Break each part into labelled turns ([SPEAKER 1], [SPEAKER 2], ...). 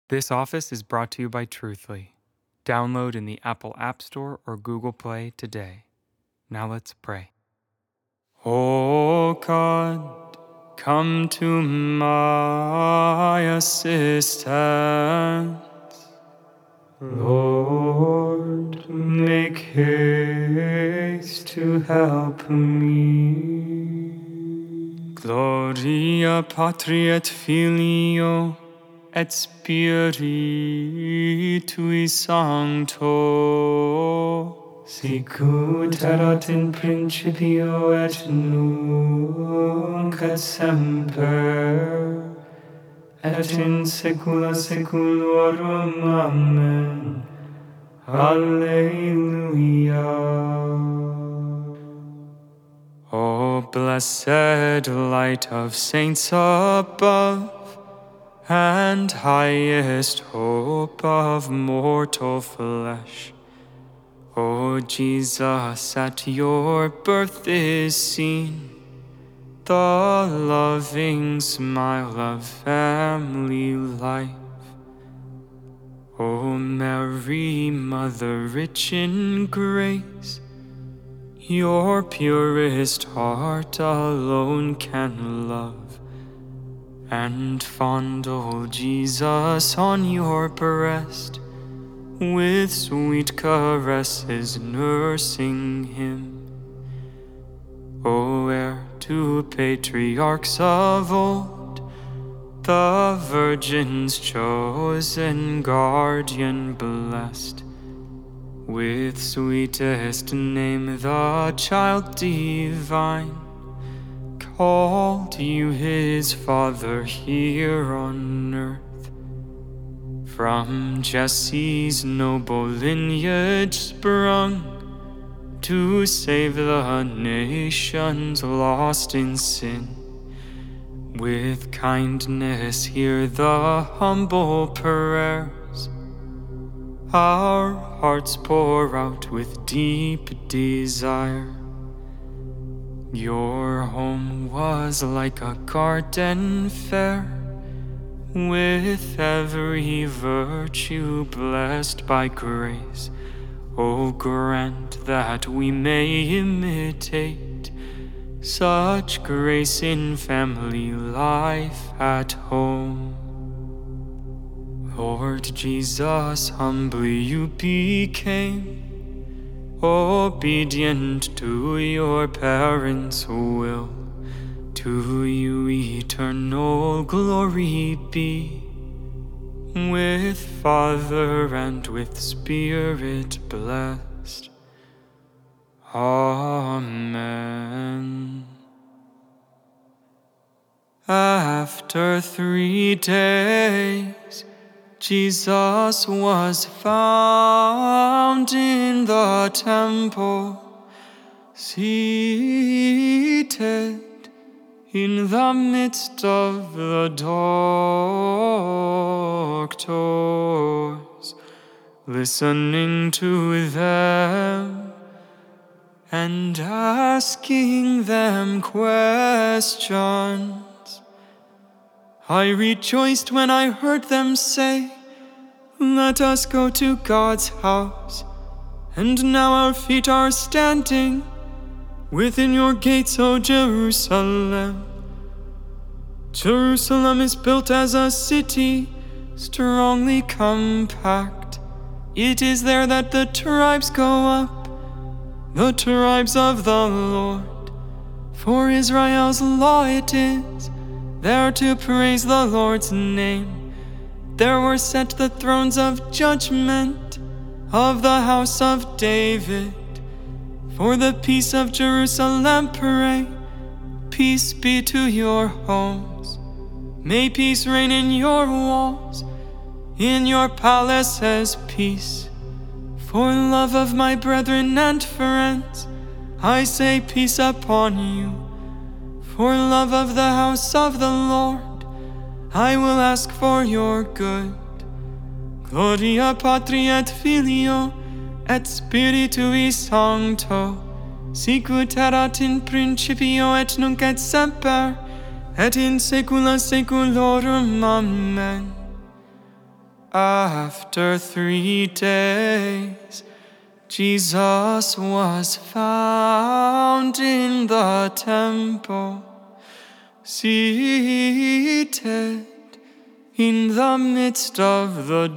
[SPEAKER 1] This office is brought to you by Truthly. Download in the Apple App Store or Google Play today. Now let's pray. Oh God, come to my assistance. Lord, make haste to help me. Gloria Patri et Filio et Spiritui Sancto, sicut erat in principio et nunc et semper, et in saecula saeculorum. Amen. Alleluia. O blessed light of saints above, and highest hope of mortal flesh, O Jesus, at your birth is seen the loving smile of family life. O Mary, Mother rich in grace, your purest heart alone can love and fondle Jesus on your breast, with sweet caresses nursing him. O heir to patriarchs of old, the Virgin's chosen guardian blessed, with sweetest name the child divine, called you his father here on earth. From Jesse's noble lineage sprung, to save the nations lost in sin. With kindness hear the humble prayers our hearts pour out with deep desire. Your home was like a garden fair, with every virtue blessed by grace. O grant that we may imitate such grace in family life at home. Lord Jesus, humbly you became obedient to your parents' will. To you eternal glory be, with Father and with Spirit blessed. Amen. After 3 days, Jesus was found in the temple, seated in the midst of the doctors, listening to them and asking them questions. I rejoiced when I heard them say, "Let us go to God's house." And now our feet are standing within your gates, O Jerusalem. Jerusalem is built as a city, strongly compact. It is there that the tribes go up, the tribes of the Lord. For Israel's law it is, there to praise the Lord's name. There were set the thrones of judgment of the house of David. For the peace of Jerusalem pray, peace be to your homes. May peace reign in your walls, in your palaces peace. For love of my brethren and friends, I say peace upon you. For love of the house of the Lord, I will ask for your good. Gloria Patri et Filio et Spiritui Sancto, sicut erat in principio et nunc et semper, et in saecula saeculorum. Amen. After 3 days, Jesus was found in the temple, seated in the midst of the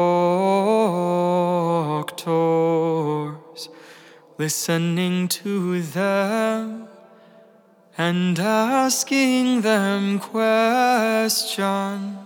[SPEAKER 1] doctors, listening to them and asking them questions.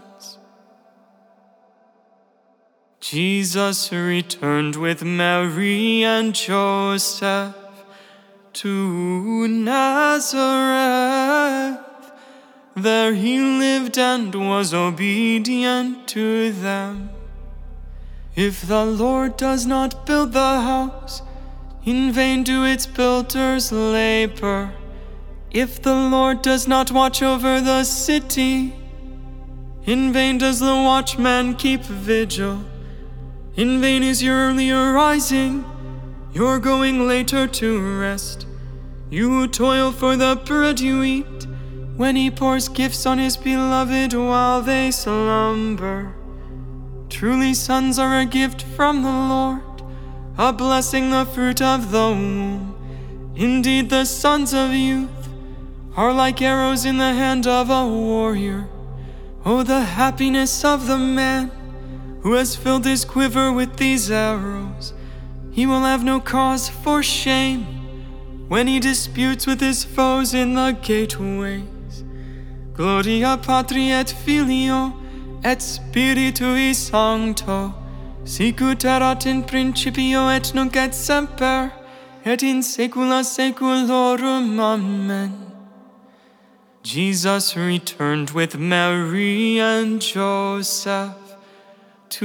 [SPEAKER 1] Jesus returned with Mary and Joseph to Nazareth. There he lived and was obedient to them. If the Lord does not build the house, in vain do its builders labor. If the Lord does not watch over the city, in vain does the watchman keep vigil. In vain is your early arising, your going later to rest. You who toil for the bread you eat, when he pours gifts on his beloved while they slumber. Truly sons are a gift from the Lord, a blessing, the fruit of the womb. Indeed, the sons of youth are like arrows in the hand of a warrior. Oh, the happiness of the man who has filled his quiver with these arrows. He will have no cause for shame when he disputes with his foes in the gateways. Gloria Patri et Filio et Spiritui Sancto, sicut erat in principio et nunc et semper, et in saecula saeculorum. Amen. Jesus returned with Mary and Joseph to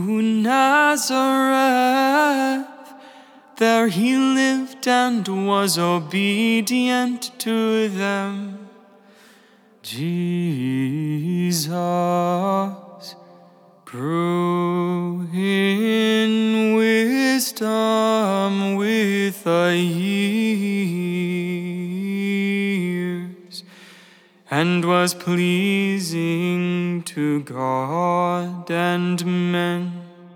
[SPEAKER 1] Nazareth. There he lived and was obedient to them. Jesus grew in wisdom with the years, and was pleasing to God and men.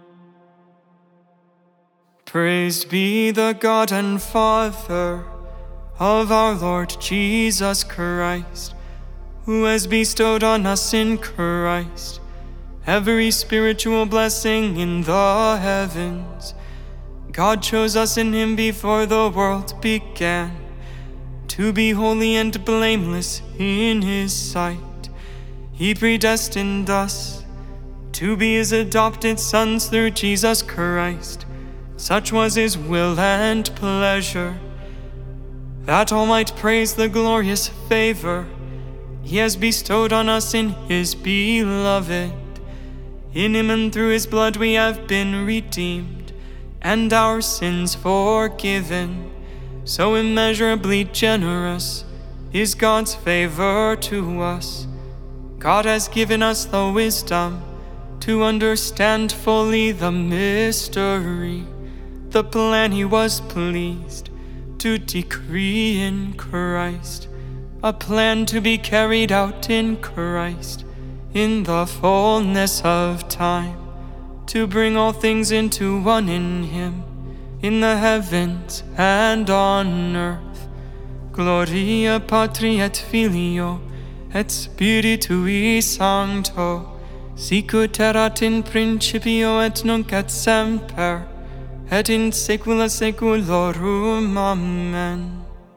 [SPEAKER 1] Praised be the God and Father of our Lord Jesus Christ, who has bestowed on us in Christ every spiritual blessing in the heavens. God chose us in him before the world began, to be holy and blameless in his sight. He predestined us to be his adopted sons through Jesus Christ. Such was his will and pleasure, that all might praise the glorious favor he has bestowed on us in his beloved. In him and through his blood we have been redeemed, and our sins forgiven. So immeasurably generous is God's favor to us. God has given us the wisdom to understand fully the mystery, the plan he was pleased to decree in Christ, a plan to be carried out in Christ in the fullness of time, to bring all things into one in him, in the heavens and on earth. Gloria Patri et Filio et Spiritui Sancto, sicut erat in principio et nunc et semper, et in saecula saeculorum. Amen.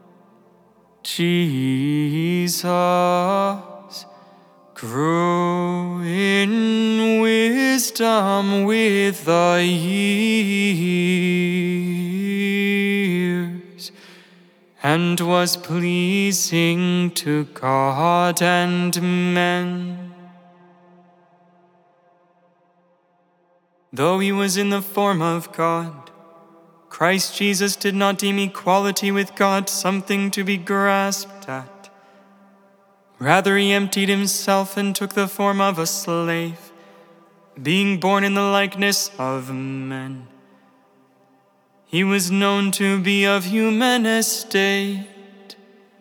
[SPEAKER 1] Jesus grew in wisdom with the years, and was pleasing to God and men. Though he was in the form of God, Christ Jesus did not deem equality with God something to be grasped at. Rather, he emptied himself and took the form of a slave, being born in the likeness of men. He was known to be of human estate.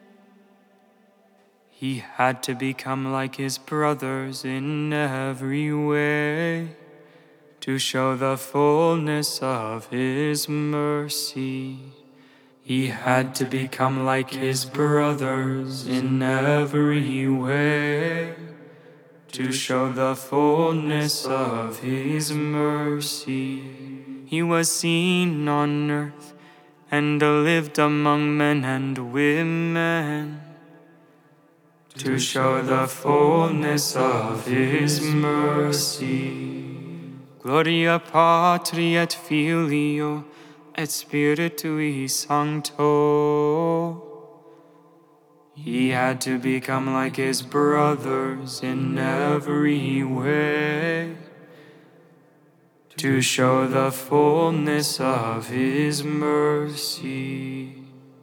[SPEAKER 1] He had to become like his brothers in every way, to show the fullness of his mercy. He had to become like his brothers in every way, to show the fullness of his mercy. He was seen on earth and lived among men and women, to show the fullness of his mercy. Gloria Patri et Filio et Spiritui Sancto. He had to become like his brothers in every way, to show the fullness of his mercy.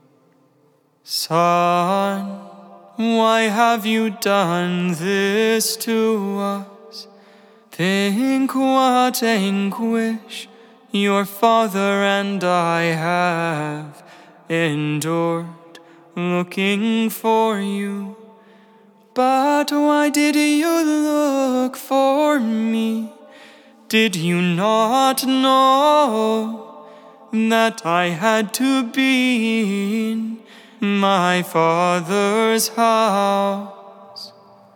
[SPEAKER 1] Son, why have you done this to us? Think what anguish your father and I have endured, looking for you. But why did you look for me? Did you not know that I had to be in my Father's house?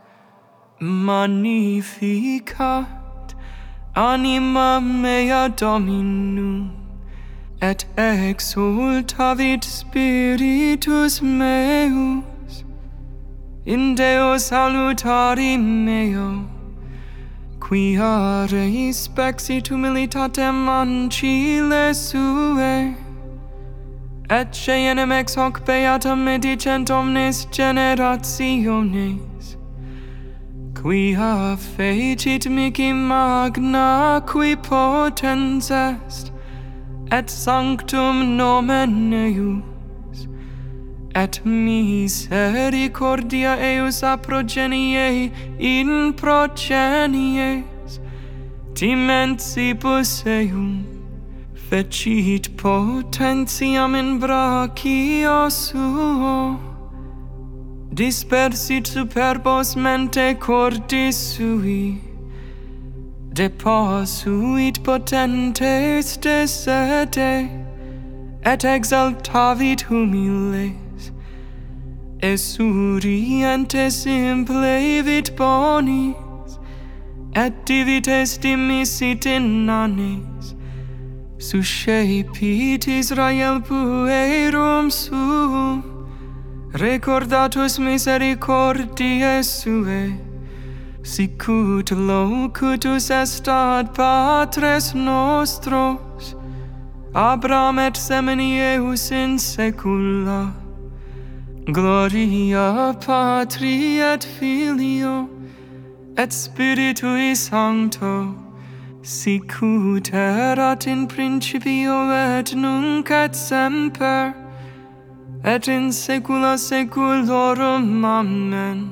[SPEAKER 1] Magnificat anima mea Dominum, et exultavit spiritus meus in Deo salutari meo, quia respexit humilitatem ancile sue, et cenem ex hoc beatam medicent omnes generationes, quia fecit mihi magna qui potens est, et sanctum nomen eius, et misericordia eius a progenie in progenies, dimensibus eum, fecit potentiam in brachio suo, dispersit superbos mente cordis sui, deposuit potentes de sede, et exaltavit humiles, esurientes implevit bonis, et divites dimisit in annes, suscepit Israel puerum suum, recordatus misericordiae suae, sicut locutus est ad patres nostros, Abraham et semini eius in saecula. Gloria Patri et Filio et Spiritui Sancto, sicut erat in principio et nunc et semper, et in saecula saeculorum. Amen.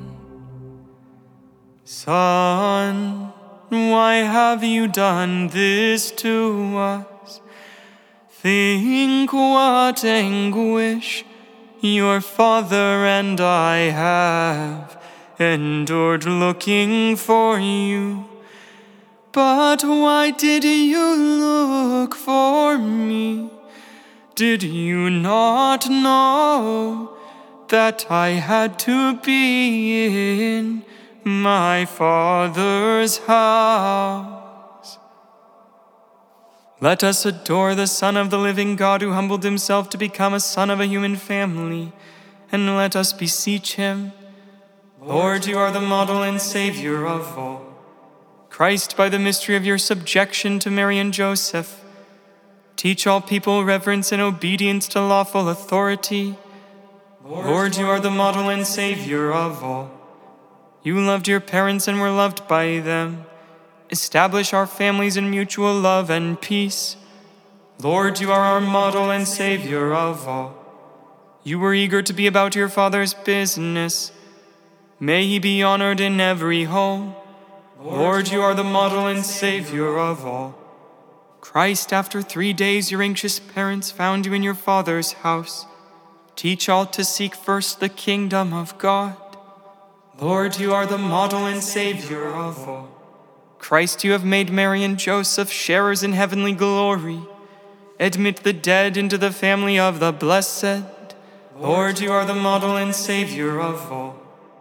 [SPEAKER 1] Son, why have you done this to us? Think what anguish your father and I have endured looking for you. But why did you look for me? Did you not know that I had to be in my Father's house? Let us adore the Son of the living God, who humbled himself to become a son of a human family, and let us beseech him. Lord, you are the model and Savior of all. Christ, by the mystery of your subjection to Mary and Joseph, teach all people reverence and obedience to lawful authority. Lord, you are the model and Savior of all. You loved your parents and were loved by them. Establish our families in mutual love and peace. Lord, you are our model and Savior of all. You were eager to be about your Father's business. May he be honored in every home. Lord, you are the model and Savior of all. Christ, after 3 days your anxious parents found you in your Father's house. Teach all to seek first the kingdom of God. Lord, you are the model and Savior of all. Christ, you have made Mary and Joseph sharers in heavenly glory. Admit the dead into the family of the blessed. Lord, you are the model and Savior of all.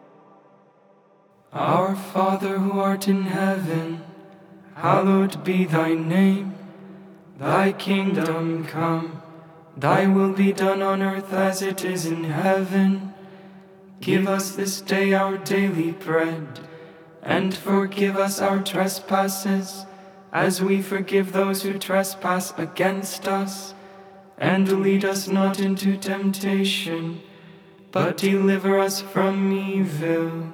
[SPEAKER 1] Our Father who art in heaven, hallowed be thy name. Thy kingdom come, thy will be done on earth as it is in heaven. Give us this day our daily bread, and forgive us our trespasses, as we forgive those who trespass against us. And lead us not into temptation, but deliver us from evil.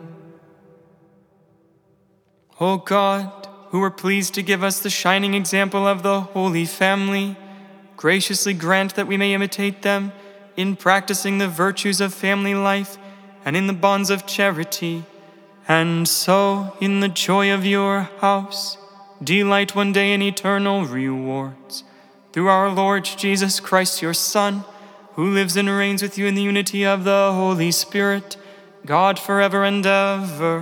[SPEAKER 1] O God, who were pleased to give us the shining example of the Holy Family, graciously grant that we may imitate them in practicing the virtues of family life and in the bonds of charity, and so, in the joy of your house, delight one day in eternal rewards. Through our Lord Jesus Christ, your Son, who lives and reigns with you in the unity of the Holy Spirit, God forever and ever.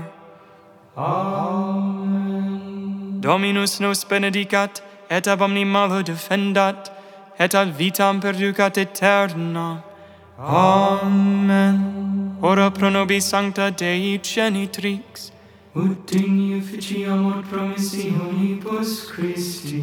[SPEAKER 1] Amen. Dominus nos benedicat, et ab omni malo defendat, et ad vitam perducat aeterna. Amen. Ora pro nobis sancta Dei genitrix, ut digni officiamur promissionibus Christi.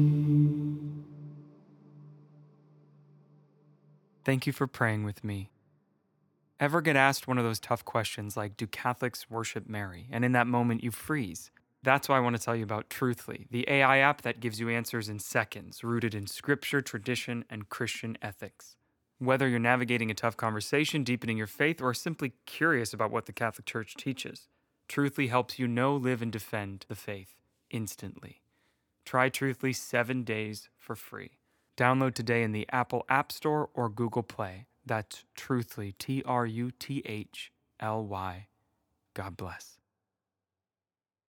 [SPEAKER 1] Thank you for praying with me. Ever get asked one of those tough questions like, do Catholics worship Mary? And in that moment you freeze. That's why I want to tell you about Truthly, the AI app that gives you answers in seconds, rooted in scripture, tradition, and Christian ethics. Whether you're navigating a tough conversation, deepening your faith, or simply curious about what the Catholic Church teaches, Truthly helps you know, live, and defend the faith instantly. Try Truthly 7 days for free. Download today in the Apple App Store or Google Play. That's Truthly, Truthly. God bless.